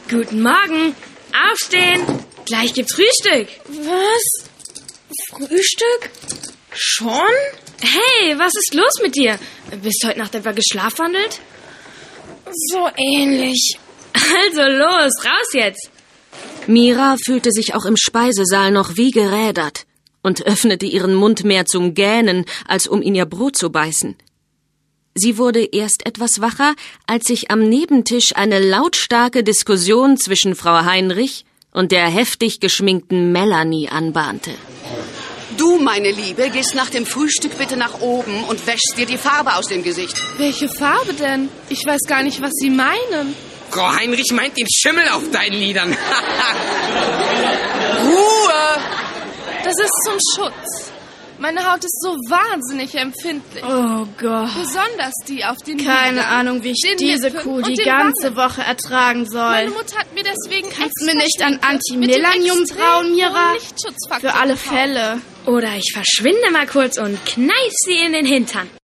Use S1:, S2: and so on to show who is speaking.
S1: Guten Morgen. Aufstehen. Gleich gibt's Frühstück.
S2: Was? Frühstück? Schon?
S1: Hey, was ist los mit dir? Bist du heute Nacht etwa geschlafwandelt?
S2: So ähnlich.
S1: Also los, raus jetzt.
S3: Mira fühlte sich auch im Speisesaal noch wie gerädert und öffnete ihren Mund mehr zum Gähnen, als um in ihr Brot zu beißen. Sie wurde erst etwas wacher, als sich am Nebentisch eine lautstarke Diskussion zwischen Frau Heinrich und der heftig geschminkten Melanie anbahnte.
S4: Du, meine Liebe, gehst nach dem Frühstück bitte nach oben und wäschst dir die Farbe aus dem Gesicht.
S2: Welche Farbe denn? Ich weiß gar nicht, was Sie meinen.
S5: Frau Heinrich meint den Schimmel auf deinen Lidern.
S4: Ruhe!
S2: Das ist zum Schutz. Meine Haut ist so wahnsinnig empfindlich.
S6: Oh Gott.
S2: Besonders die auf den
S6: Keine
S2: Lidern,
S6: Ahnung, wie ich
S2: den
S6: diese
S2: Lippen
S6: Kuh
S2: und
S6: die
S2: den
S6: ganze
S2: Wangen.
S6: Woche ertragen soll.
S2: Meine Mutter hat mir deswegen
S6: Kannst du mir nicht an Anti-Melanium trauen, Mira? Für alle Fälle.
S1: Oder ich verschwinde mal kurz und kneif sie in den Hintern.